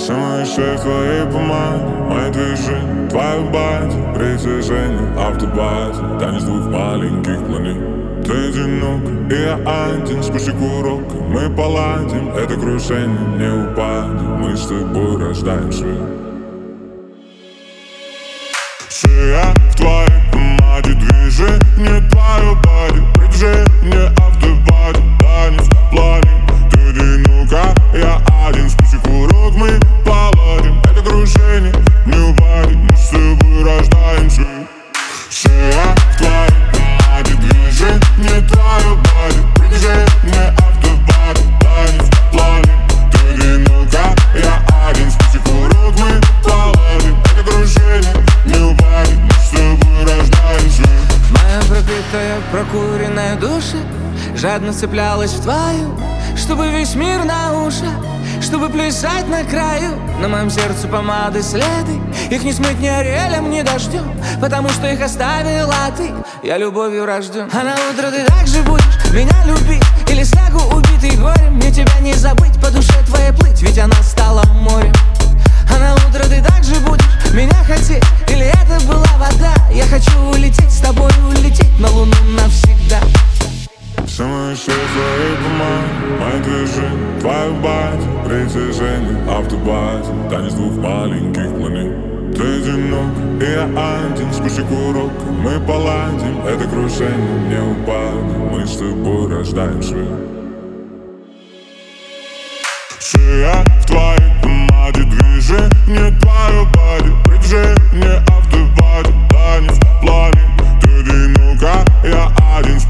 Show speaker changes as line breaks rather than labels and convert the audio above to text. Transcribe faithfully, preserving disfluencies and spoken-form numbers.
Все мои шеи в твоей помаде, мои движения, твоя бади, притяжение, автобазе, танец двух маленьких планет. Ты одинок, и я один, спусти курок, мы поладим. Это крушение не упадем, мы с тобой рождаем свет. Шея в твоей помаде, движение, твое бади, притяжение, автобазе, танец планет. Ты одинока, я один, спусти курок, мы поладим. Это крушение не упадем, мы с тобой рождаем свет. Шея в твоей помаде, движение, твое бади, притяжение, автобазе, танец планет. Ты одинока, я один, спусти курок, мы поладим. Это крушение не упадем, мы с тобой рождаем свет.
Моя пропитая, прокуренная душа жадно цеплялась в твою, чтобы весь мир на ушах, чтобы плясать на краю. На моем сердце помады следы, их не смыть ни орелем, ни дождем, потому что их оставила ты. Я любовью рожден. А на утро ты так же будешь меня любить, или снегу убитый горем. Мне тебя не забыть, по душе твоей плыть, ведь она стала морем. А на утро ты так же будешь меня хотеть, или это была вода? Я хочу улететь с тобой, улететь на луну навсегда.
Все мои шеи в твоей помаде, мои движения, твоя бади, притяжение, автобазе, танец двух маленьких планет. Ты одинок, и я один, спусти курок, мы поладим. Это крушение не упадем, мы с тобой рождаем свет. Шея в твоей помаде, движение, твое бади, притяжение, автобазе, танец планет. Ты одинока, я один.